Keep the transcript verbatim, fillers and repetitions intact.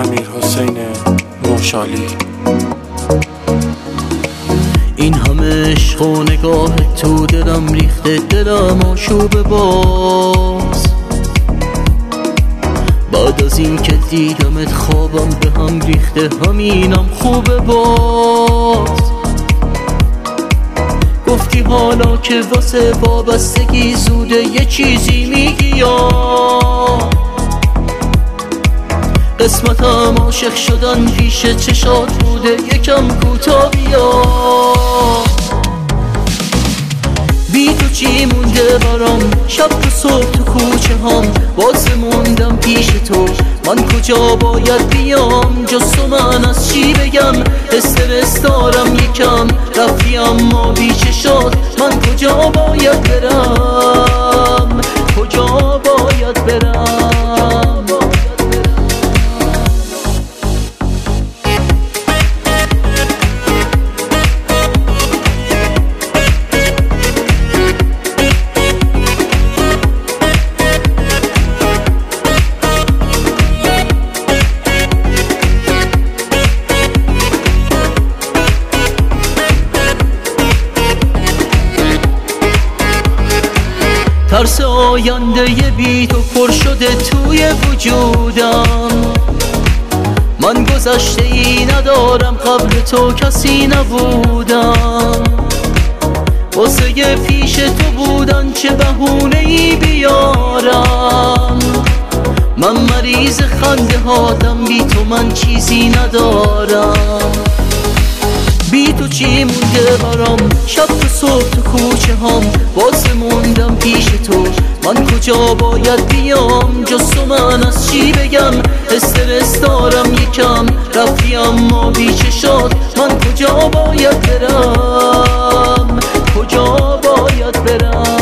امیر حسین موشالی. این همه عشق و نگاه تو دلم ریخته، دلم آشوب باز. بعد از این که دیدمت خوابم به هم ریخته، همینم خوبه باز. گفتی حالا که واسه وابستگی زوده یه چیزی میگی یا قسمتم عاشق شدن پیش چشات بوده، یکم کوتا بیا. بی تو چی مونده برام، شب تو صبح تو کوچه هم باز موندم پیش تو. من کجا باید بیام جز تو، من از چی بگم؟ استرس دارم یکم، رفتی اما بی چشات. من کجا باید برم، کجا باید برم؟ ترس آینده ی بی تو پر شده توی وجودم. من گذشته ای ندارم، قبل تو کسی نبودم. واسه پیش تو بودن چه بهونه ای بیارم؟ من مریض خنده هاتم، بی تو من چیزی ندارم. بی تو چی مونده برام، شب تو صبح تو کوچه هم باز موندم پیش تو. من کجا باید بیام جز تو، من از چی بگم؟ استرس دارم یکم، رفتی اما بی چشات. من کجا باید برم، کجا باید برم؟